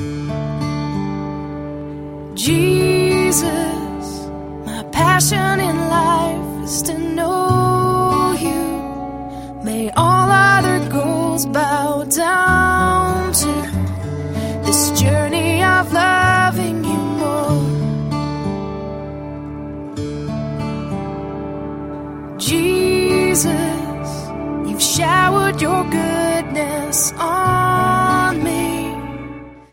Jesus, my passion in life is to know you. May all other goals bow down to this journey of loving you more. Jesus, you've showered your goodness on